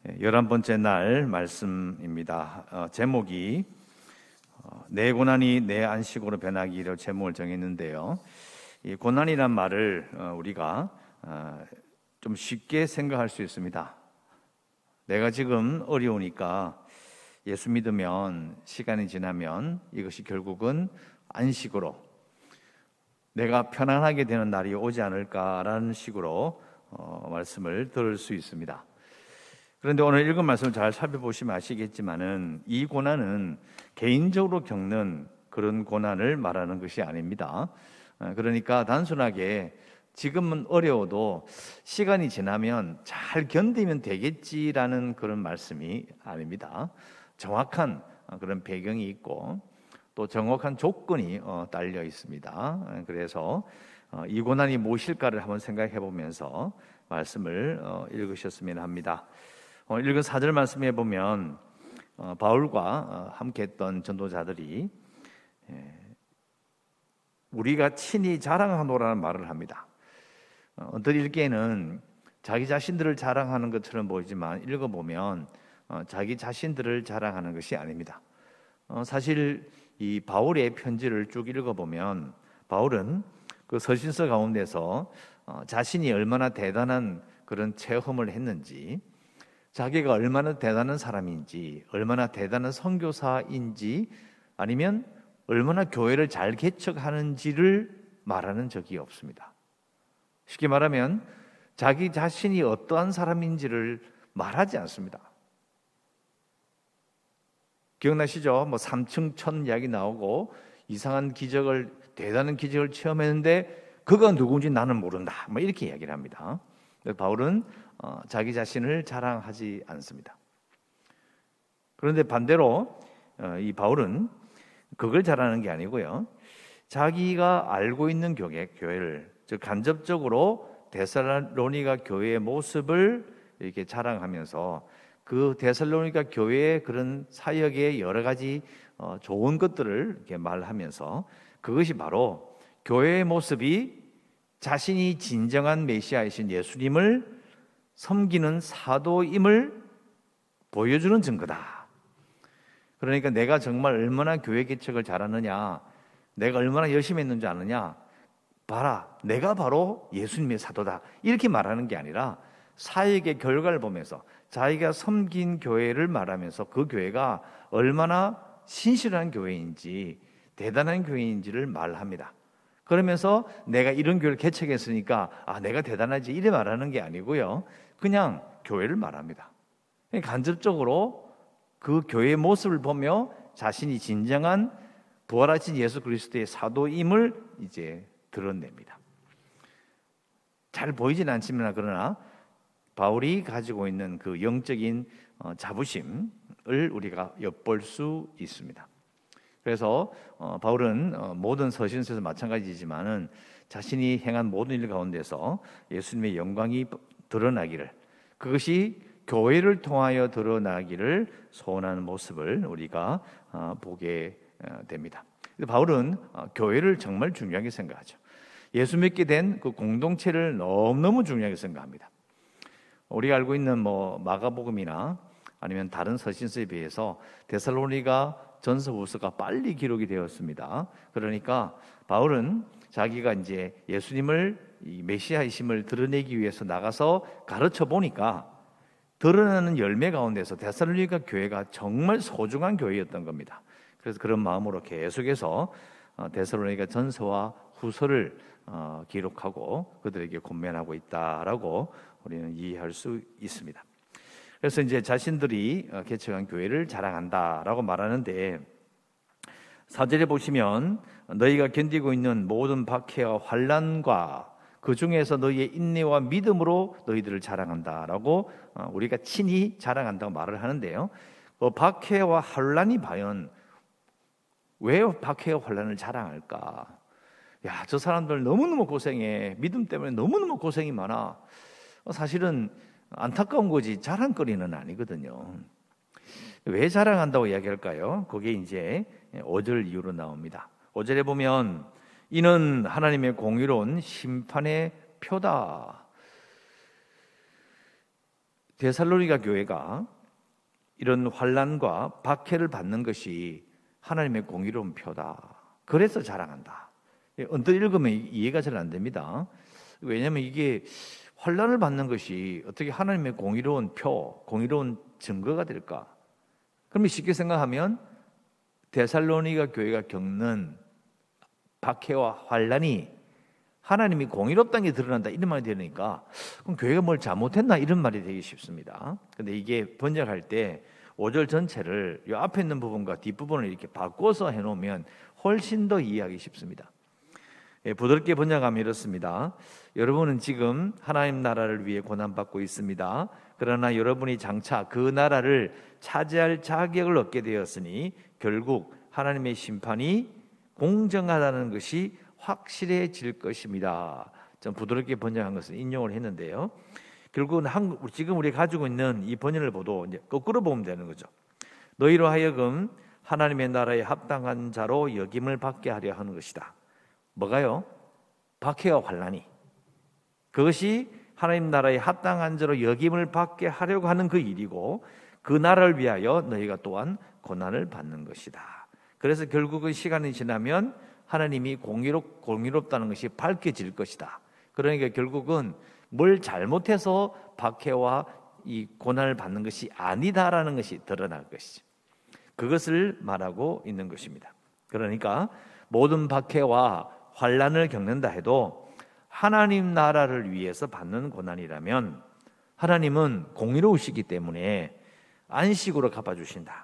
11번째 날 말씀입니다. 제목이 내 고난이 내 안식으로 변하기로 제목을 정했는데요. 이 고난이란 말을 우리가 좀 쉽게 생각할 수 있습니다. 내가 지금 어려우니까 예수 믿으면 시간이 지나면 이것이 결국은 안식으로 내가 편안하게 되는 날이 오지 않을까라는 식으로 말씀을 들을 수 있습니다. 그런데 오늘 읽은 말씀을 잘 살펴보시면 아시겠지만은 이 고난은 개인적으로 겪는 그런 고난을 말하는 것이 아닙니다. 그러니까 단순하게 지금은 어려워도 시간이 지나면 잘 견디면 되겠지라는 그런 말씀이 아닙니다. 정확한 그런 배경이 있고 또 정확한 조건이 딸려 있습니다. 그래서 이 고난이 무엇일까를 한번 생각해 보면서 말씀을 읽으셨으면 합니다. 읽은 4절 말씀에 보면 바울과 함께했던 전도자들이 우리가 친히 자랑하노라는 말을 합니다. 어떤 읽기에는 자기 자신들을 자랑하는 것처럼 보이지만 읽어보면 자기 자신들을 자랑하는 것이 아닙니다. 사실 이 바울의 편지를 쭉 읽어보면 바울은 그 서신서 가운데서 자신이 얼마나 대단한 그런 체험을 했는지, 자기가 얼마나 대단한 사람인지, 얼마나 대단한 선교사인지, 아니면 얼마나 교회를 잘 개척하는지를 말하는 적이 없습니다. 쉽게 말하면 자기 자신이 어떠한 사람인지를 말하지 않습니다. 기억나시죠? 3층 천 이야기 나오고 이상한 기적을, 대단한 기적을 체험했는데 그가 누군지 나는 모른다, 이렇게 이야기를 합니다. 바울은 자기 자신을 자랑하지 않습니다. 그런데 반대로 이 바울은 그걸 자랑하는 게 아니고요, 자기가 알고 있는 교회를, 즉 간접적으로 데살로니가 교회의 모습을 이렇게 자랑하면서 그 데살로니가 교회의 그런 사역의 여러 가지 좋은 것들을 이렇게 말하면서 그것이 바로 교회의 모습이 자신이 진정한 메시아이신 예수님을 섬기는 사도임을 보여주는 증거다. 그러니까 내가 정말 얼마나 교회 개척을 잘하느냐, 내가 얼마나 열심히 했는지 아느냐, 봐라, 내가 바로 예수님의 사도다, 이렇게 말하는 게 아니라 사역의 결과를 보면서 자기가 섬긴 교회를 말하면서 그 교회가 얼마나 신실한 교회인지, 대단한 교회인지를 말합니다. 그러면서 내가 이런 교회를 개척했으니까 내가 대단하지, 이래 말하는 게 아니고요, 그냥 교회를 말합니다. 간접적으로 그 교회의 모습을 보며 자신이 진정한 부활하신 예수 그리스도의 사도임을 이제 드러냅니다. 잘 보이진 않지만 그러나 바울이 가지고 있는 그 영적인 자부심을 우리가 엿볼 수 있습니다. 그래서 바울은 모든 서신서에서 마찬가지지만은 자신이 행한 모든 일 가운데서 예수님의 영광이 드러나기를, 그것이 교회를 통하여 드러나기를 소원하는 모습을 우리가 보게 됩니다. 바울은 교회를 정말 중요하게 생각하죠. 예수 믿게 된 그 공동체를 너무너무 중요하게 생각합니다. 우리가 알고 있는 마가복음이나 아니면 다른 서신서에 비해서 데살로니가 전서 후서가 빨리 기록이 되었습니다. 그러니까 바울은 자기가 이제 예수님을 메시아이심을 드러내기 위해서 나가서 가르쳐 보니까 드러나는 열매 가운데서 데살로니가 교회가 정말 소중한 교회였던 겁니다. 그래서 그런 마음으로 계속해서 데살로니가 전서와 후서를 기록하고 그들에게 권면하고 있다라고 우리는 이해할 수 있습니다. 그래서 이제 자신들이 개척한 교회를 자랑한다라고 말하는데, 4절에 보시면 너희가 견디고 있는 모든 박해와 환난과 그 중에서 너희의 인내와 믿음으로 너희들을 자랑한다라고 우리가 친히 자랑한다고 말을 하는데요, 박해와 환난이 과연 왜 박해와 환난을 자랑할까? 야, 저 사람들 너무너무 고생해, 믿음 때문에 너무너무 고생이 많아. 사실은 안타까운 거지 자랑거리는 아니거든요. 왜 자랑한다고 이야기할까요? 그게 이제 5절 이후로 나옵니다. 5절에 보면 이는 하나님의 공의로운 심판의 표다. 데살로니가 교회가 이런 환난과 박해를 받는 것이 하나님의 공의로운 표다. 그래서 자랑한다. 언뜻 읽으면 이해가 잘 안 됩니다. 왜냐하면 이게 환난을 받는 것이 어떻게 하나님의 공의로운 표, 공의로운 증거가 될까? 그러면 쉽게 생각하면 데살로니가 교회가 겪는 박해와 환난이 하나님이 공의롭다는 게 드러난다 이런 말이 되니까 그럼 교회가 뭘 잘못했나 이런 말이 되기 쉽습니다. 근데 이게 번역할 때 5절 전체를 이 앞에 있는 부분과 뒷부분을 이렇게 바꿔서 해놓으면 훨씬 더 이해하기 쉽습니다. 부드럽게 번역하면 이렇습니다. 여러분은 지금 하나님 나라를 위해 고난받고 있습니다. 그러나 여러분이 장차 그 나라를 차지할 자격을 얻게 되었으니 결국 하나님의 심판이 공정하다는 것이 확실해질 것입니다. 좀 부드럽게 번역한 것을 인용을 했는데요. 결국은 지금 우리가 가지고 있는 이 번역을 보도 이제 거꾸로 보면 되는 거죠. 너희로 하여금 하나님의 나라에 합당한 자로 여김을 받게 하려 하는 것이다. 뭐가요? 박해와 환난이. 그것이 하나님 나라에 합당한 자로 여김을 받게 하려고 하는 그 일이고 그 나라를 위하여 너희가 또한 고난을 받는 것이다. 그래서 결국은 시간이 지나면 하나님이 공의롭다는 것이 밝혀질 것이다. 그러니까 결국은 뭘 잘못해서 박해와 이 고난을 받는 것이 아니다라는 것이 드러날 것이죠. 그것을 말하고 있는 것입니다. 그러니까 모든 박해와 환난을 겪는다 해도 하나님 나라를 위해서 받는 고난이라면 하나님은 공의로우시기 때문에 안식으로 갚아주신다.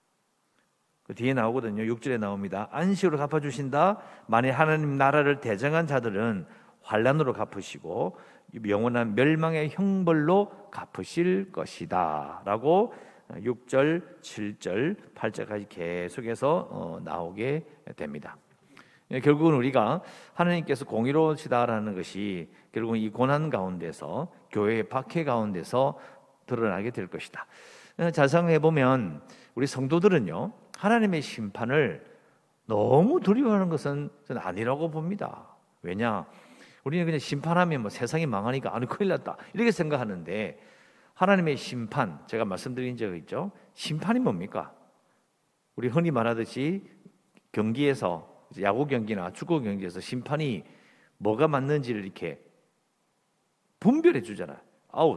그 뒤에 나오거든요. 6절에 나옵니다. 안식으로 갚아주신다. 만일 하나님 나라를 대적한 자들은 환난으로 갚으시고 영원한 멸망의 형벌로 갚으실 것이다 라고 6절, 7절, 8절까지 계속해서 나오게 됩니다. 결국은 우리가 하나님께서 공의로우시다라는 것이 결국은 이 고난 가운데서 교회의 박해 가운데서 드러나게 될 것이다. 잘 생각해 보면 우리 성도들은요 하나님의 심판을 너무 두려워하는 것은 저는 아니라고 봅니다. 왜냐? 우리는 그냥 심판하면 뭐 세상이 망하니까 아니 큰일 났다 이렇게 생각하는데 하나님의 심판, 제가 말씀드린 적이 있죠. 심판이 뭡니까? 우리 흔히 말하듯이 경기에서 야구 경기나 축구 경기에서 심판이 뭐가 맞는지를 이렇게 분별해 주잖아요. 아웃,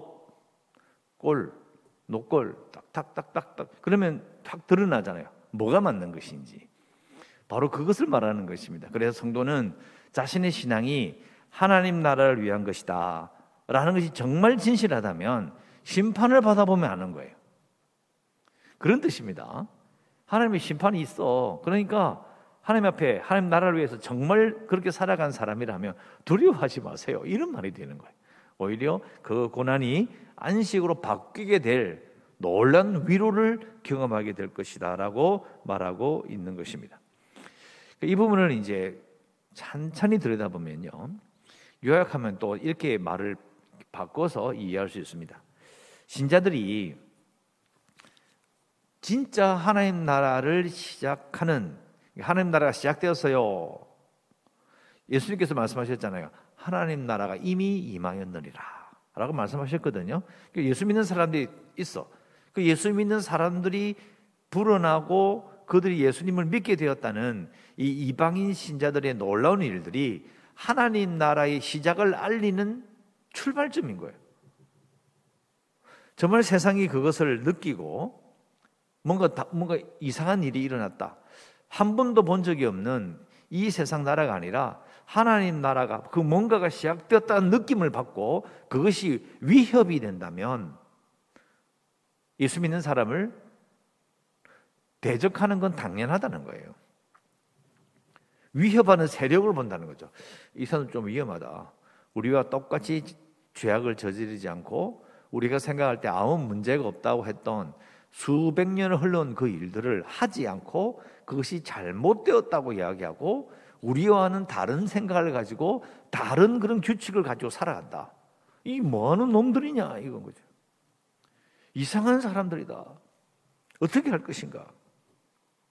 골, 노골, 딱딱딱딱딱 그러면 탁 드러나잖아요. 뭐가 맞는 것인지. 바로 그것을 말하는 것입니다. 그래서 성도는 자신의 신앙이 하나님 나라를 위한 것이다 라는 것이 정말 진실하다면 심판을 받아보면 아는 거예요. 그런 뜻입니다. 하나님의 심판이 있어. 그러니까 하나님 앞에 하나님 나라를 위해서 정말 그렇게 살아간 사람이라면 두려워하지 마세요. 이런 말이 되는 거예요. 오히려 그 고난이 안식으로 바뀌게 될 놀라운 위로를 경험하게 될 것이다 라고 말하고 있는 것입니다. 이 부분을 이제 찬찬히 들여다보면요 요약하면 또 이렇게 말을 바꿔서 이해할 수 있습니다. 신자들이 진짜 하나님 나라를 시작하는 하나님 나라가 시작되었어요. 예수님께서 말씀하셨잖아요. 하나님 나라가 이미 임하였느니라 라고 말씀하셨거든요. 예수 믿는 사람들이 있어. 그 예수 믿는 사람들이 불어나고 그들이 예수님을 믿게 되었다는 이 이방인 신자들의 놀라운 일들이 하나님 나라의 시작을 알리는 출발점인 거예요. 정말 세상이 그것을 느끼고 뭔가 이상한 일이 일어났다. 한 번도 본 적이 없는 이 세상 나라가 아니라 하나님 나라가 그 뭔가가 시작되었다는 느낌을 받고 그것이 위협이 된다면 예수 믿는 사람을 대적하는 건 당연하다는 거예요. 위협하는 세력을 본다는 거죠. 이 사람은 좀 위험하다. 우리와 똑같이 죄악을 저지르지 않고 우리가 생각할 때 아무 문제가 없다고 했던 수백 년을 흘러온 그 일들을 하지 않고 그것이 잘못되었다고 이야기하고 우리와는 다른 생각을 가지고 다른 그런 규칙을 가지고 살아간다. 이 뭐하는 놈들이냐 이건 거죠. 이상한 사람들이다. 어떻게 할 것인가?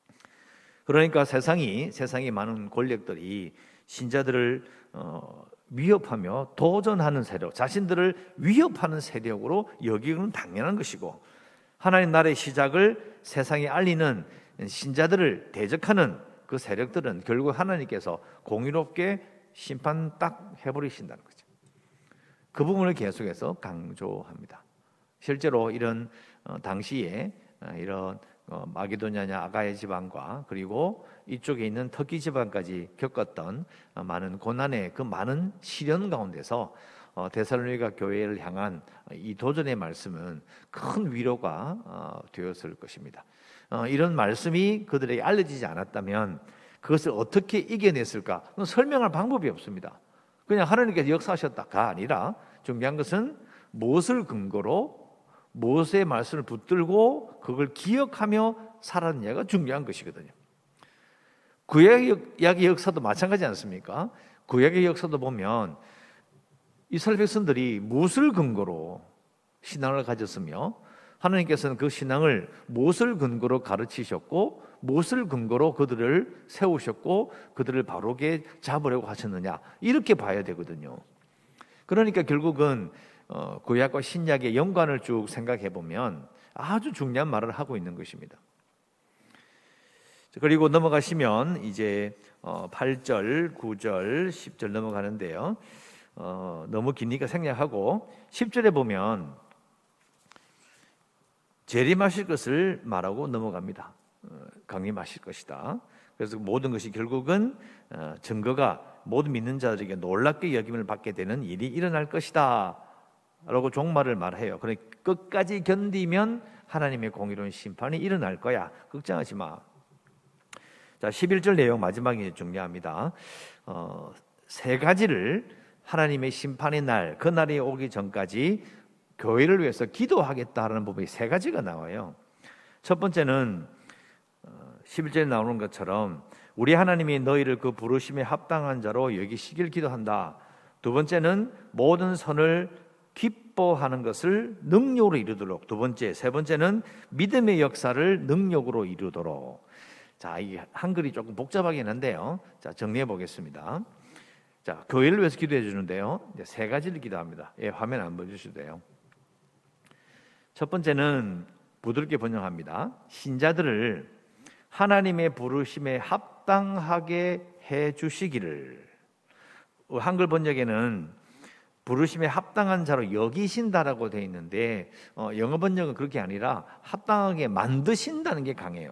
그러니까 세상이 많은 권력들이 신자들을 위협하며 도전하는 세력, 자신들을 위협하는 세력으로 여기는 당연한 것이고, 하나님 나라의 시작을 세상에 알리는 신자들을 대적하는 그 세력들은 결국 하나님께서 공의롭게 심판 딱 해버리신다는 거죠. 그 부분을 계속해서 강조합니다. 실제로 이런 당시에 이런 마게도냐냐 아가야 지방과 그리고 이쪽에 있는 터키 지방까지 겪었던 많은 고난의 그 많은 시련 가운데서 데살로니가 교회를 향한 이 도전의 말씀은 큰 위로가 되었을 것입니다. 이런 말씀이 그들에게 알려지지 않았다면 그것을 어떻게 이겨냈을까? 설명할 방법이 없습니다. 그냥 하나님께서 역사하셨다가 아니라 중요한 것은 무엇을 근거로 무엇의 말씀을 붙들고 그걸 기억하며 살았느냐가 중요한 것이거든요. 구약의 역사도 마찬가지 않습니까? 구약의 역사도 보면 이스라엘 백성들이 무엇을 근거로 신앙을 가졌으며 하나님께서는 그 신앙을 무엇을 근거로 가르치셨고 무엇을 근거로 그들을 세우셨고 그들을 바르게 잡으려고 하셨느냐, 이렇게 봐야 되거든요. 그러니까 결국은 구약과 신약의 연관을 쭉 생각해 보면 아주 중요한 말을 하고 있는 것입니다. 그리고 넘어가시면 이제 8절, 9절, 10절 넘어가는데요. 너무 기니까 생략하고 10절에 보면 재림하실 것을 말하고 넘어갑니다. 강림하실 것이다. 그래서 모든 것이 결국은 증거가 모든 믿는 자들에게 놀랍게 여김을 받게 되는 일이 일어날 것이다 라고 종말을 말해요. 그러니까 끝까지 견디면 하나님의 공의로운 심판이 일어날 거야. 걱정하지 마. 자, 11절 내용 마지막에 중요합니다. 세 가지를 하나님의 심판의 날, 그 날이 오기 전까지 교회를 위해서 기도하겠다라는 부분이 세 가지가 나와요. 첫 번째는 11절에 나오는 것처럼 우리 하나님이 너희를 그 부르심에 합당한 자로 여기시길 기도한다. 두 번째는 모든 선을 기뻐하는 것을 능력으로 이루도록. 두 번째, 세 번째는 믿음의 역사를 능력으로 이루도록. 자, 이 한글이 조금 복잡하긴 한데요. 자, 정리해 보겠습니다. 자, 교회를 위해서 기도해 주는데요. 이제 세 가지를 기도합니다. 예, 화면 안 보여주셔도 돼요. 첫 번째는 부드럽게 번역합니다. 신자들을 하나님의 부르심에 합당하게 해 주시기를. 한글 번역에는 부르심에 합당한 자로 여기신다라고 되어 있는데 영어 번역은 그렇게 아니라 합당하게 만드신다는 게 강해요.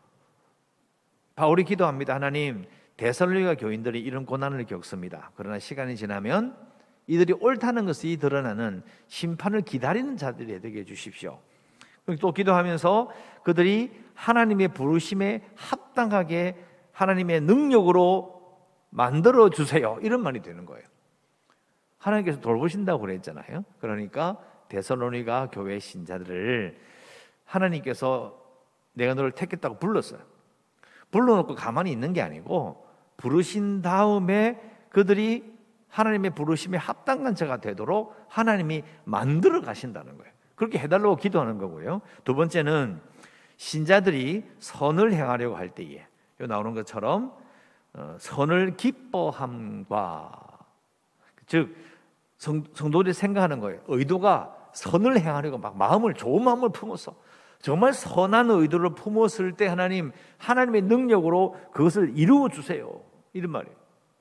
바울이 기도합니다. 하나님, 데살로니가 교인들이 이런 고난을 겪습니다. 그러나 시간이 지나면 이들이 옳다는 것이 드러나는 심판을 기다리는 자들이 되게 해주십시오. 또 기도하면서 그들이 하나님의 부르심에 합당하게 하나님의 능력으로 만들어 주세요. 이런 말이 되는 거예요. 하나님께서 돌보신다고 그랬잖아요. 그러니까 데살로니가 교회 신자들을 하나님께서 내가 너를 택했다고 불렀어요. 불러놓고 가만히 있는 게 아니고 부르신 다음에 그들이 하나님의 부르심에 합당한 자가 되도록 하나님이 만들어 가신다는 거예요. 그렇게 해달라고 기도하는 거고요. 두 번째는 신자들이 선을 행하려고 할 때에 여기 나오는 것처럼 선을 기뻐함과, 즉 성도들이 생각하는 거예요. 의도가 선을 행하려고 막 좋은 마음을 품어서 정말 선한 의도를 품었을 때 하나님의 능력으로 그것을 이루어 주세요. 이런 말이에요.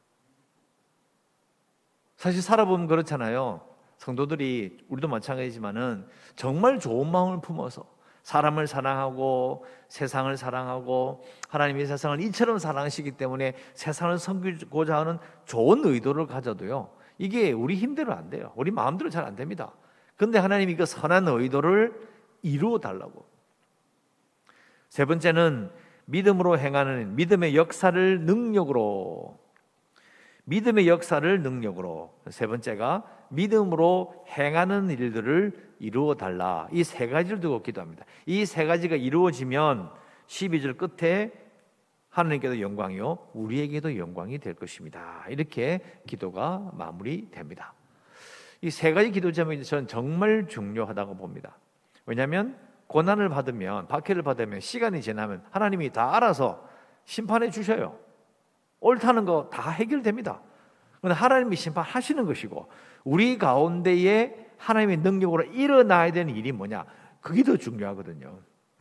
사실 살아보면 그렇잖아요. 성도들이, 우리도 마찬가지지만은 정말 좋은 마음을 품어서 사람을 사랑하고 세상을 사랑하고 하나님이 세상을 이처럼 사랑하시기 때문에 세상을 섬기고자 하는 좋은 의도를 가져도요, 이게 우리 힘대로 안 돼요. 우리 마음대로 잘 안 됩니다. 그런데 하나님이 그 선한 의도를 이루어 달라고. 세 번째는 믿음으로 행하는 믿음의 역사를 능력으로. 믿음의 역사를 능력으로. 세 번째가 믿음으로 행하는 일들을 이루어 달라. 이 세 가지를 두고 기도합니다. 이 세 가지가 이루어지면 12절 끝에 하나님께도 영광이요 우리에게도 영광이 될 것입니다. 이렇게 기도가 마무리됩니다. 이 세 가지 기도 제목이 저는 정말 중요하다고 봅니다. 왜냐하면 고난을 받으면, 박해를 받으면, 시간이 지나면 하나님이 다 알아서 심판해 주셔요. 옳다는 거 다 해결됩니다. 그런데 하나님이 심판하시는 것이고 우리 가운데에 하나님의 능력으로 일어나야 되는 일이 뭐냐? 그게 더 중요하거든요.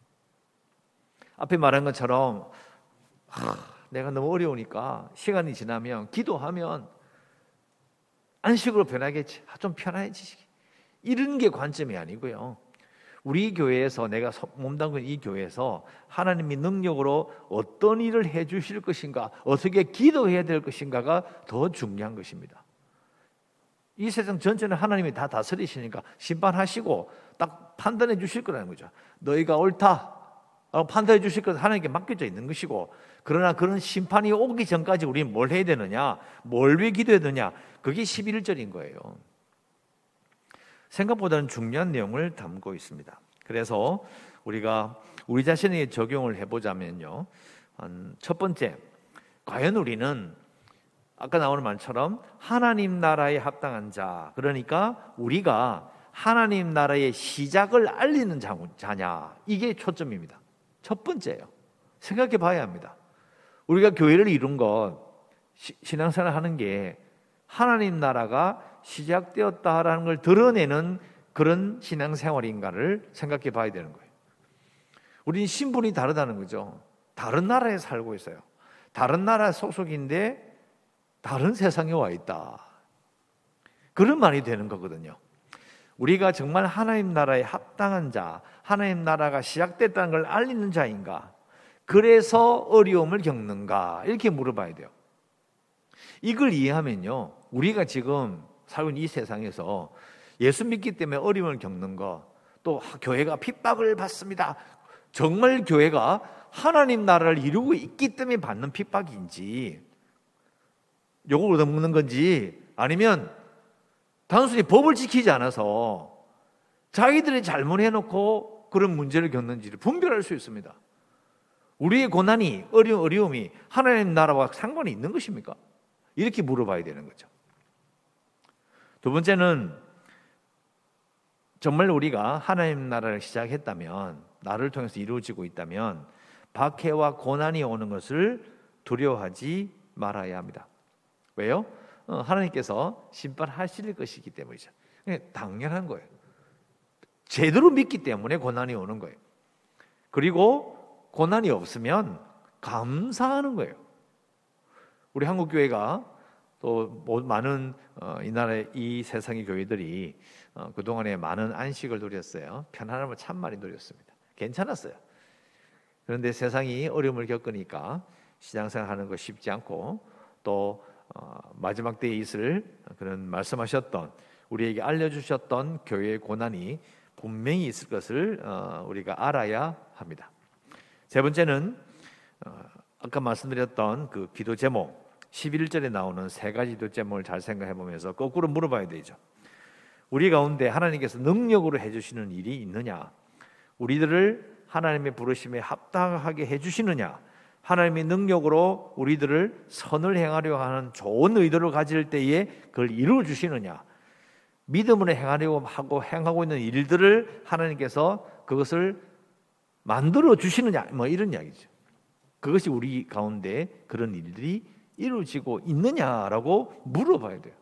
앞에 말한 것처럼 내가 너무 어려우니까 시간이 지나면 기도하면 안식으로 변하겠지. 좀 편해지지. 이런 게 관점이 아니고요. 우리 교회에서 내가 몸담은 이 교회에서 하나님이 능력으로 어떤 일을 해 주실 것인가, 어떻게 기도해야 될 것인가가 더 중요한 것입니다. 이 세상 전체는 하나님이 다 다스리시니까 심판하시고 딱 판단해 주실 거라는 거죠. 너희가 옳다 판단해 주실 것은 하나님께 맡겨져 있는 것이고, 그러나 그런 심판이 오기 전까지 우리는 뭘 해야 되느냐, 뭘 위해 기도해야 되느냐, 그게 11절인 거예요. 생각보다는 중요한 내용을 담고 있습니다. 그래서 우리가 우리 자신에게 적용을 해보자면요, 첫 번째, 과연 우리는 아까 나오는 말처럼 하나님 나라에 합당한 자, 그러니까 우리가 하나님 나라의 시작을 알리는 자냐, 이게 초점입니다. 첫 번째예요. 생각해 봐야 합니다. 우리가 교회를 이룬 것, 신앙생활을 하는 게 하나님 나라가 시작되었다라는 걸 드러내는 그런 신앙생활인가를 생각해 봐야 되는 거예요. 우리는 신분이 다르다는 거죠. 다른 나라에 살고 있어요. 다른 나라 소속인데 다른 세상에 와 있다, 그런 말이 되는 거거든요. 우리가 정말 하나님 나라에 합당한 자, 하나님 나라가 시작됐다는 걸 알리는 자인가, 그래서 어려움을 겪는가, 이렇게 물어봐야 돼요. 이걸 이해하면요, 우리가 지금 살고 있는 이 세상에서 예수 믿기 때문에 어려움을 겪는 거, 또 교회가 핍박을 받습니다, 정말 교회가 하나님 나라를 이루고 있기 때문에 받는 핍박인지, 욕을 얻어먹는 건지, 아니면 단순히 법을 지키지 않아서 자기들이 잘못해놓고 그런 문제를 겪는지를 분별할 수 있습니다. 우리의 고난이, 어려움이 하나님 나라와 상관이 있는 것입니까? 이렇게 물어봐야 되는 거죠. 두 번째는, 정말 우리가 하나님 나라를 시작했다면, 나를 통해서 이루어지고 있다면 박해와 고난이 오는 것을 두려워하지 말아야 합니다. 왜요? 하나님께서 심판하실 것이기 때문이죠. 당연한 거예요. 제대로 믿기 때문에 고난이 오는 거예요. 그리고 고난이 없으면 감사하는 거예요. 우리 한국교회가 또 많은 이 나라의 이 세상의 교회들이 그동안에 많은 안식을 누렸어요. 편안함을 참 많이 누렸습니다. 괜찮았어요. 그런데 세상이 어려움을 겪으니까 신앙생활 하는 거 쉽지 않고, 또 마지막 때에 있을 그런 말씀하셨던, 우리에게 알려주셨던 교회의 고난이 분명히 있을 것을 우리가 알아야 합니다. 세 번째는 아까 말씀드렸던 그 기도 제목 11절에 나오는 세 가지 기도 제목을 잘 생각해 보면서 거꾸로 물어봐야 되죠. 우리 가운데 하나님께서 능력으로 해주시는 일이 있느냐, 우리들을 하나님의 부르심에 합당하게 해주시느냐, 하나님의 능력으로 우리들을 선을 행하려고 하는 좋은 의도를 가질 때에 그걸 이루어 주시느냐, 믿음으로 행하려고 하고 행하고 있는 일들을 하나님께서 그것을 만들어 주시느냐, 뭐 이런 이야기죠. 그것이 우리 가운데 그런 일들이 이루어지고 있느냐라고 물어봐야 돼요.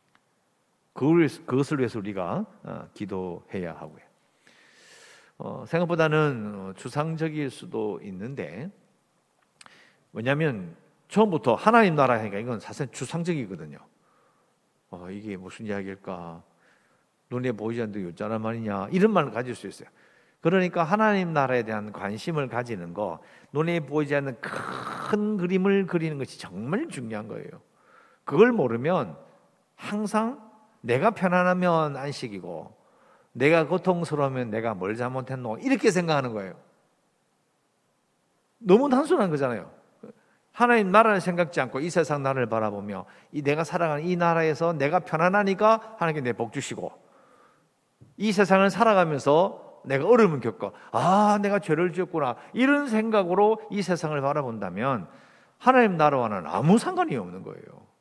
그것을 위해서 우리가 기도해야 하고요. 생각보다는 추상적일 수도 있는데, 왜냐하면 처음부터 하나님 나라 하니까 이건 사실 추상적이거든요. 이게 무슨 이야기일까? 눈에 보이지 않는 요자란 말이냐? 이런 말을 가질 수 있어요. 그러니까 하나님 나라에 대한 관심을 가지는 거, 눈에 보이지 않는 큰 그림을 그리는 것이 정말 중요한 거예요. 그걸 모르면 항상 내가 편안하면 안식이고, 내가 고통스러우면 내가 뭘 잘못했노, 이렇게 생각하는 거예요. 너무 단순한 거잖아요. 하나님 나라를 생각지 않고 이 세상 나라를 바라보며 내가 살아가는 이 나라에서 내가 편안하니까 하나님께 내 복 주시고, 이 세상을 살아가면서 내가 어려움을 겪어, 내가 죄를 지었구나, 이런 생각으로 이 세상을 바라본다면 하나님 나라와는 아무 상관이 없는 거예요.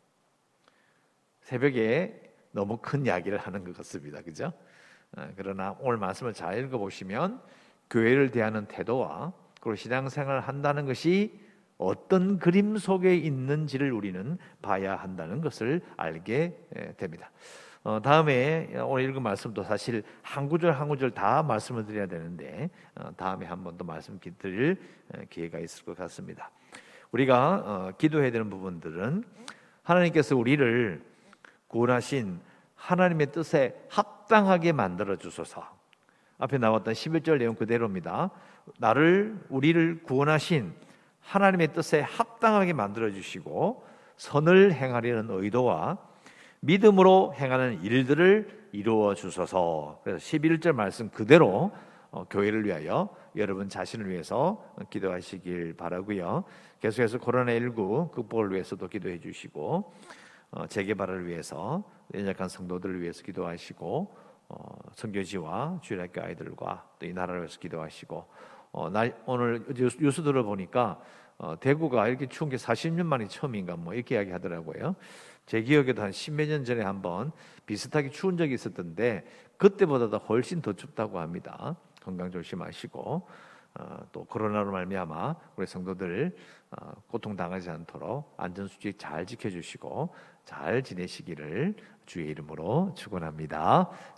새벽에 너무 큰 이야기를 하는 것 같습니다. 그죠? 그러나 오늘 말씀을 잘 읽어보시면 교회를 대하는 태도와 그리고 신앙생활을 한다는 것이 어떤 그림 속에 있는지를 우리는 봐야 한다는 것을 알게 됩니다. 다음에 오늘 읽은 말씀도 사실 한 구절 한 구절 다 말씀을 드려야 되는데 다음에 한 번 더 말씀 드릴 기회가 있을 것 같습니다. 우리가 기도해야 되는 부분들은 하나님께서 우리를 구원하신 하나님의 뜻에 합당하게 만들어 주소서. 앞에 나왔던 11절 내용 그대로입니다. 우리를 구원하신 하나님의 뜻에 합당하게 만들어 주시고 선을 행하려는 의도와 믿음으로 행하는 일들을 이루어 주소서. 그래서 11절 말씀 그대로 교회를 위하여 여러분 자신을 위해서 기도하시길 바라고요. 계속해서 코로나19 극복을 위해서도 기도해 주시고 재개발을 위해서 연약한 성도들을 위해서 기도하시고 선교지와 주일학교 아이들과 또 이 나라를 위해서 기도하시고 오늘 뉴스 들어보니까 대구가 이렇게 추운 게 40년 만이 처음인가 뭐 이렇게 이야기하더라고요. 제 기억에도 한 10몇 년 전에 한번 비슷하게 추운 적이 있었던데 그때보다도 훨씬 더 춥다고 합니다. 건강 조심하시고 또 코로나로 말미암아 우리 성도들 고통당하지 않도록 안전수칙 잘 지켜주시고 잘 지내시기를 주의 이름으로 축원합니다.